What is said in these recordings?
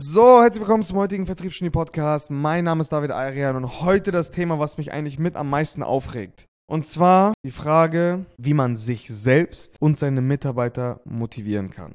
So, herzlich willkommen zum heutigen Vertriebsgenie-Podcast. Mein Name ist David Ayrian und heute das Thema, was mich eigentlich mit am meisten aufregt. Und zwar die Frage, wie man sich selbst und seine Mitarbeiter motivieren kann.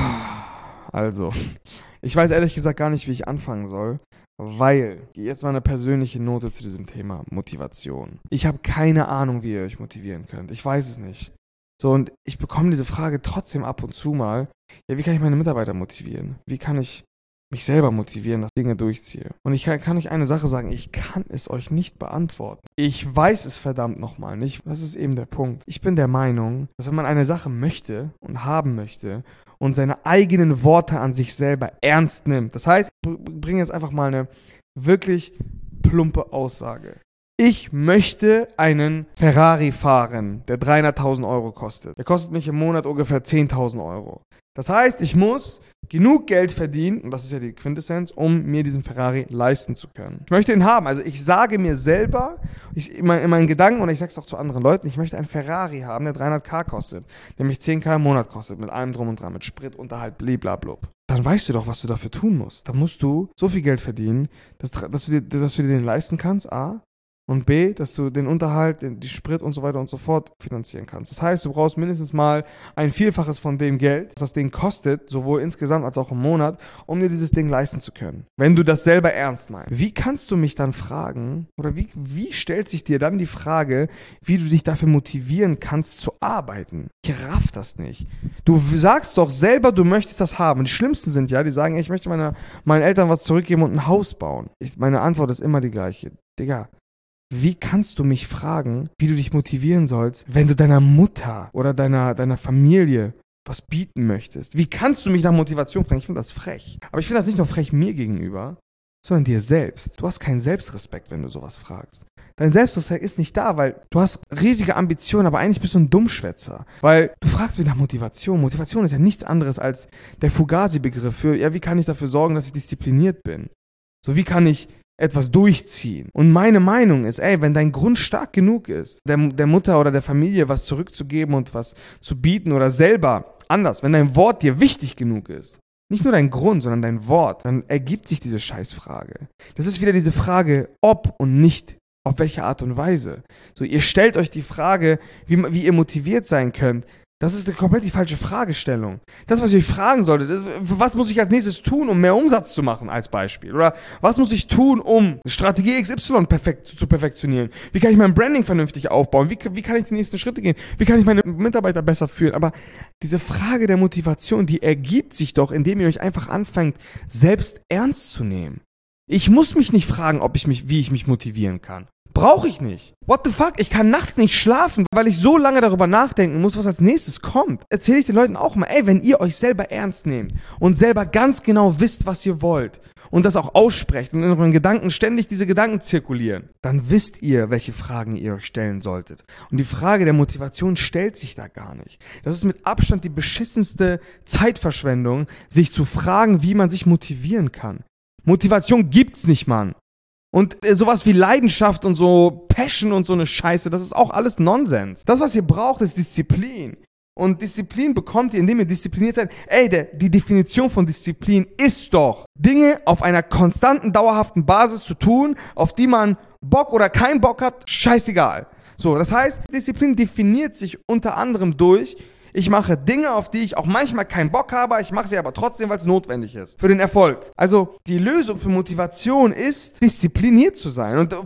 Also, ich weiß ehrlich gesagt gar nicht, wie ich anfangen soll, weil, jetzt mal eine persönliche Note zu diesem Thema Motivation. Ich habe keine Ahnung, wie ihr euch motivieren könnt. Ich weiß es nicht. So, und ich bekomme diese Frage trotzdem ab und zu mal, ja, wie kann ich meine Mitarbeiter motivieren? Wie kann ich mich selber motivieren, dass ich Dinge durchziehe? Und ich kann euch eine Sache sagen, ich kann es euch nicht beantworten. Ich weiß es verdammt nochmal nicht. Das ist eben der Punkt. Ich bin der Meinung, dass wenn man eine Sache möchte und haben möchte und seine eigenen Worte an sich selber ernst nimmt, das heißt, ich bringe jetzt einfach mal eine wirklich plumpe Aussage. Ich möchte einen Ferrari fahren, der 300.000 Euro kostet. Der kostet mich im Monat ungefähr 10.000 Euro. Das heißt, ich muss genug Geld verdienen, und das ist ja die Quintessenz, um mir diesen Ferrari leisten zu können. Ich möchte ihn haben. Also ich sage mir selber, in meinen Gedanken, und ich sage es auch zu anderen Leuten, ich möchte einen Ferrari haben, der 300.000 kostet, der mich 10.000 im Monat kostet, mit allem drum und dran, mit Sprit, Unterhalt, blablabla. Dann weißt du doch, was du dafür tun musst. Dann musst du so viel Geld verdienen, dass du dir den leisten kannst, A. Und B, dass du den Unterhalt, die Sprit und so weiter und so fort finanzieren kannst. Das heißt, du brauchst mindestens mal ein Vielfaches von dem Geld, was das Ding kostet, sowohl insgesamt als auch im Monat, um dir dieses Ding leisten zu können. Wenn du das selber ernst meinst. Wie kannst du mich dann fragen, oder wie stellt sich dir dann die Frage, wie du dich dafür motivieren kannst zu arbeiten? Ich raff das nicht. Du sagst doch selber, du möchtest das haben. Und die Schlimmsten sind ja, die sagen, ey, ich möchte meinen Eltern was zurückgeben und ein Haus bauen. Meine Antwort ist immer die gleiche. Digga, wie kannst du mich fragen, wie du dich motivieren sollst, wenn du deiner Mutter oder deiner Familie was bieten möchtest? Wie kannst du mich nach Motivation fragen? Ich finde das frech. Aber ich finde das nicht nur frech mir gegenüber, sondern dir selbst. Du hast keinen Selbstrespekt, wenn du sowas fragst. Dein Selbstrespekt ist nicht da, weil du hast riesige Ambitionen, aber eigentlich bist du ein Dummschwätzer. Weil du fragst mich nach Motivation. Motivation ist ja nichts anderes als der Fugazi-Begriff für, ja, wie kann ich dafür sorgen, dass ich diszipliniert bin? So, wie kann ich etwas durchziehen? Und meine Meinung ist, ey, wenn dein Grund stark genug ist, der Mutter oder der Familie was zurückzugeben und was zu bieten oder selber anders, wenn dein Wort dir wichtig genug ist, nicht nur dein Grund, sondern dein Wort, dann ergibt sich diese Scheißfrage. Das ist wieder diese Frage, ob und nicht auf welche Art und Weise. So, ihr stellt euch die Frage, wie ihr motiviert sein könnt. Das ist komplett die falsche Fragestellung. Das, was ihr euch fragen solltet, ist, was muss ich als nächstes tun, um mehr Umsatz zu machen, als Beispiel? Oder was muss ich tun, um Strategie XY zu perfektionieren? Wie kann ich mein Branding vernünftig aufbauen? Wie kann ich die nächsten Schritte gehen? Wie kann ich meine Mitarbeiter besser führen? Aber diese Frage der Motivation, die ergibt sich doch, indem ihr euch einfach anfangt, selbst ernst zu nehmen. Ich muss mich nicht fragen, wie ich mich motivieren kann. Brauche ich nicht. What the fuck? Ich kann nachts nicht schlafen, weil ich so lange darüber nachdenken muss, was als nächstes kommt. Erzähle ich den Leuten auch mal, ey, wenn ihr euch selber ernst nehmt und selber ganz genau wisst, was ihr wollt und das auch aussprecht und in euren Gedanken ständig diese Gedanken zirkulieren, dann wisst ihr, welche Fragen ihr euch stellen solltet. Und die Frage der Motivation stellt sich da gar nicht. Das ist mit Abstand die beschissenste Zeitverschwendung, sich zu fragen, wie man sich motivieren kann. Motivation gibt's nicht, Mann. Und sowas wie Leidenschaft und so Passion und so eine Scheiße, das ist auch alles Nonsens. Das, was ihr braucht, ist Disziplin. Und Disziplin bekommt ihr, indem ihr diszipliniert seid. Ey, die Definition von Disziplin ist doch, Dinge auf einer konstanten, dauerhaften Basis zu tun, auf die man Bock oder keinen Bock hat, scheißegal. So, das heißt, Disziplin definiert sich unter anderem durch, ich mache Dinge, auf die ich auch manchmal keinen Bock habe, ich mache sie aber trotzdem, weil es notwendig ist. Für den Erfolg. Also die Lösung für Motivation ist, diszipliniert zu sein. Und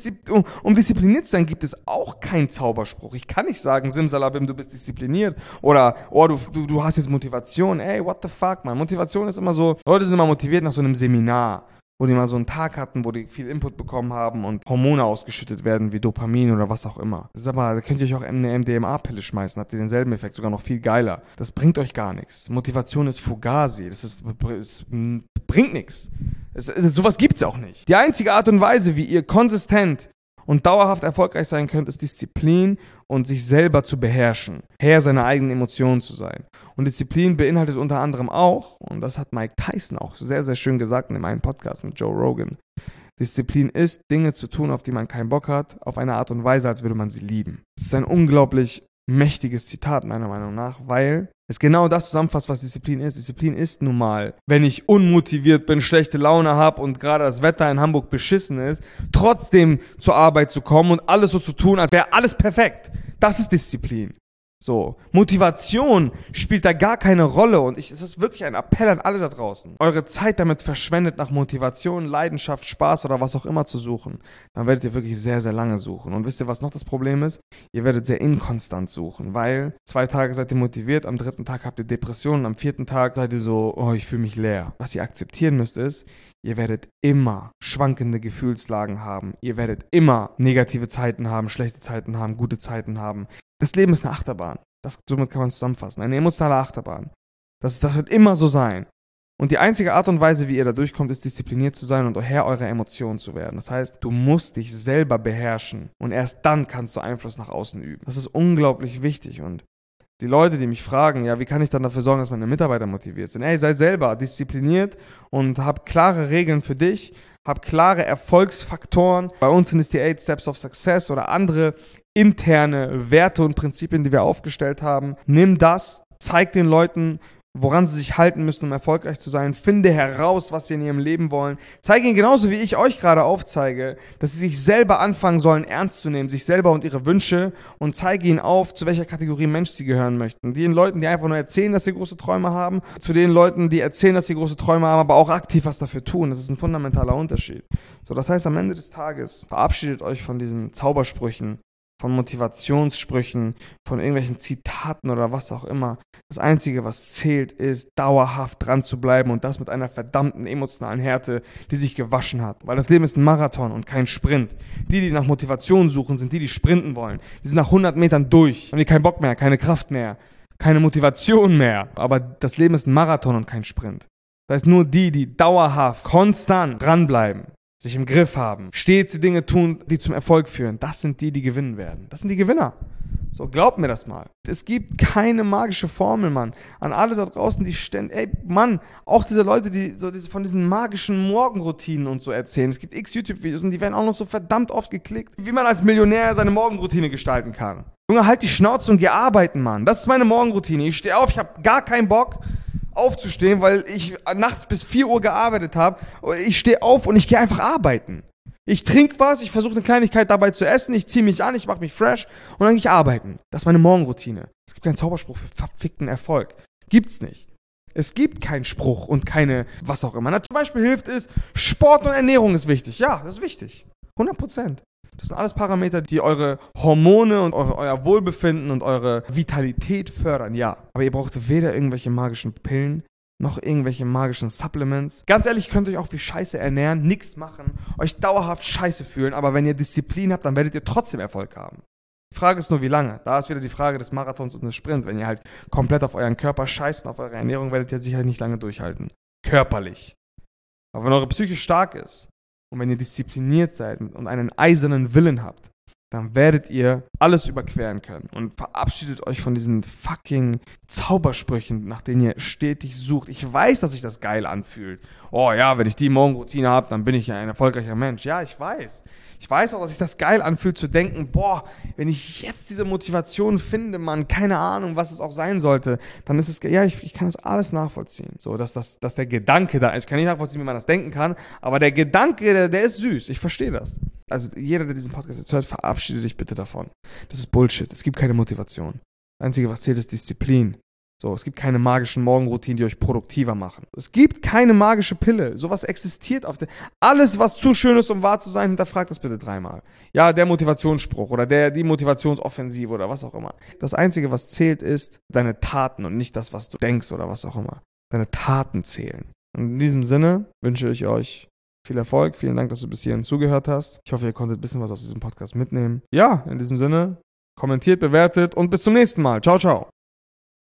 um diszipliniert zu sein, gibt es auch keinen Zauberspruch. Ich kann nicht sagen, Simsalabim, du bist diszipliniert. Oder, oh, du hast jetzt Motivation. Ey, what the fuck, man. Motivation ist immer so, Leute sind immer motiviert nach so einem Seminar, wo die mal so einen Tag hatten, wo die viel Input bekommen haben und Hormone ausgeschüttet werden, wie Dopamin oder was auch immer. Das ist aber, da könnt ihr euch auch eine MDMA-Pille schmeißen, habt ihr denselben Effekt, sogar noch viel geiler. Das bringt euch gar nichts. Motivation ist Fugazi, es bringt nichts. Sowas gibt's auch nicht. Die einzige Art und Weise, wie ihr konsistent und dauerhaft erfolgreich sein könnt, ist Disziplin und sich selber zu beherrschen. Herr seiner eigenen Emotionen zu sein. Und Disziplin beinhaltet unter anderem auch, und das hat Mike Tyson auch sehr, sehr schön gesagt in einem Podcast mit Joe Rogan, Disziplin ist, Dinge zu tun, auf die man keinen Bock hat, auf eine Art und Weise, als würde man sie lieben. Das ist ein unglaublich mächtiges Zitat meiner Meinung nach, weil Es genau das zusammenfasst, was Disziplin ist. Disziplin ist nun mal, wenn ich unmotiviert bin, schlechte Laune habe und gerade das Wetter in Hamburg beschissen ist, trotzdem zur Arbeit zu kommen und alles so zu tun, als wäre alles perfekt. Das ist Disziplin. So, Motivation spielt da gar keine Rolle und es ist wirklich ein Appell an alle da draußen. Eure Zeit damit verschwendet, nach Motivation, Leidenschaft, Spaß oder was auch immer zu suchen, dann werdet ihr wirklich sehr, sehr lange suchen. Und wisst ihr, was noch das Problem ist? Ihr werdet sehr inkonstant suchen, weil 2 Tage seid ihr motiviert, am 3. Tag habt ihr Depressionen, am 4. Tag seid ihr so, oh, ich fühle mich leer. Was ihr akzeptieren müsst ist, ihr werdet immer schwankende Gefühlslagen haben. Ihr werdet immer negative Zeiten haben, schlechte Zeiten haben, gute Zeiten haben. Das Leben ist eine Achterbahn. Somit kann man es zusammenfassen. Eine emotionale Achterbahn. Das wird immer so sein. Und die einzige Art und Weise, wie ihr da durchkommt, ist diszipliniert zu sein und Herr eurer Emotionen zu werden. Das heißt, du musst dich selber beherrschen und erst dann kannst du Einfluss nach außen üben. Das ist unglaublich wichtig und die Leute, die mich fragen, ja, wie kann ich dann dafür sorgen, dass meine Mitarbeiter motiviert sind? Ey, sei selber diszipliniert und hab klare Regeln für dich, hab klare Erfolgsfaktoren. Bei uns sind es die 8 Steps of Success oder andere interne Werte und Prinzipien, die wir aufgestellt haben. Nimm das, zeig den Leuten, woran sie sich halten müssen, um erfolgreich zu sein. Finde heraus, was sie in ihrem Leben wollen. Zeige ihnen genauso, wie ich euch gerade aufzeige, dass sie sich selber anfangen sollen, ernst zu nehmen, sich selber und ihre Wünsche und zeige ihnen auf, zu welcher Kategorie Mensch sie gehören möchten. Den Leuten, die einfach nur erzählen, dass sie große Träume haben, zu den Leuten, die erzählen, dass sie große Träume haben, aber auch aktiv was dafür tun. Das ist ein fundamentaler Unterschied. So, das heißt, am Ende des Tages verabschiedet euch von diesen Zaubersprüchen, von Motivationssprüchen, von irgendwelchen Zitaten oder was auch immer. Das Einzige, was zählt, ist, dauerhaft dran zu bleiben und das mit einer verdammten emotionalen Härte, die sich gewaschen hat. Weil das Leben ist ein Marathon und kein Sprint. Die nach Motivation suchen, sind die sprinten wollen. Die sind nach 100 Metern durch, haben die keinen Bock mehr, keine Kraft mehr, keine Motivation mehr. Aber das Leben ist ein Marathon und kein Sprint. Das heißt, nur die dauerhaft, konstant dranbleiben, sich im Griff haben, stets die Dinge tun, die zum Erfolg führen. Das sind die gewinnen werden. Das sind die Gewinner. So, glaubt mir das mal. Es gibt keine magische Formel, Mann. An alle da draußen, die ständig, ey, Mann, auch diese Leute, die so von diesen magischen Morgenroutinen und so erzählen. Es gibt x YouTube-Videos und die werden auch noch so verdammt oft geklickt, wie man als Millionär seine Morgenroutine gestalten kann. Junge, halt die Schnauze und geh arbeiten, Mann. Das ist meine Morgenroutine. Ich stehe auf, ich habe gar keinen Bock aufzustehen, weil ich nachts bis 4 Uhr gearbeitet habe. Ich stehe auf und ich gehe einfach arbeiten. Ich trinke was, ich versuche eine Kleinigkeit dabei zu essen, ich ziehe mich an, ich mache mich fresh und dann gehe ich arbeiten. Das ist meine Morgenroutine. Es gibt keinen Zauberspruch für verfickten Erfolg. Gibt's nicht. Es gibt keinen Spruch und keine was auch immer. Na, zum Beispiel hilft es, Sport und Ernährung ist wichtig. Ja, das ist wichtig. 100%. Das sind alles Parameter, die eure Hormone und euer Wohlbefinden und eure Vitalität fördern, ja. Aber ihr braucht weder irgendwelche magischen Pillen, noch irgendwelche magischen Supplements. Ganz ehrlich, ihr könnt euch auch wie Scheiße ernähren, nichts machen, euch dauerhaft Scheiße fühlen, aber wenn ihr Disziplin habt, dann werdet ihr trotzdem Erfolg haben. Die Frage ist nur, wie lange. Da ist wieder die Frage des Marathons und des Sprints. Wenn ihr halt komplett auf euren Körper scheißt und auf eure Ernährung, werdet ihr sicher nicht lange durchhalten. Körperlich. Aber wenn eure Psyche stark ist, und wenn ihr diszipliniert seid und einen eisernen Willen habt, dann werdet ihr alles überqueren können. Und verabschiedet euch von diesen fucking Zaubersprüchen, nach denen ihr stetig sucht. Ich weiß, dass sich das geil anfühlt. Oh ja, wenn ich die Morgenroutine habe, dann bin ich ja ein erfolgreicher Mensch. Ja, ich weiß. Ich weiß auch, dass sich das geil anfühlt zu denken, boah, wenn ich jetzt diese Motivation finde, Mann, keine Ahnung, was es auch sein sollte, dann ist es, ja, ich kann das alles nachvollziehen. So, dass der Gedanke da ist. Ich kann nicht nachvollziehen, wie man das denken kann, aber der Gedanke, der ist süß. Ich verstehe das. Also jeder, der diesen Podcast jetzt hört, verabschiede dich bitte davon. Das ist Bullshit. Es gibt keine Motivation. Das Einzige, was zählt, ist Disziplin. So, es gibt keine magischen Morgenroutinen, die euch produktiver machen. Es gibt keine magische Pille. Sowas existiert auf der... Alles, was zu schön ist, um wahr zu sein, hinterfragt das bitte 3-mal. Ja, der Motivationsspruch oder die Motivationsoffensive oder was auch immer. Das Einzige, was zählt, ist deine Taten und nicht das, was du denkst oder was auch immer. Deine Taten zählen. Und in diesem Sinne wünsche ich euch viel Erfolg. Vielen Dank, dass du bis hierhin zugehört hast. Ich hoffe, ihr konntet ein bisschen was aus diesem Podcast mitnehmen. Ja, in diesem Sinne, kommentiert, bewertet und bis zum nächsten Mal. Ciao, ciao.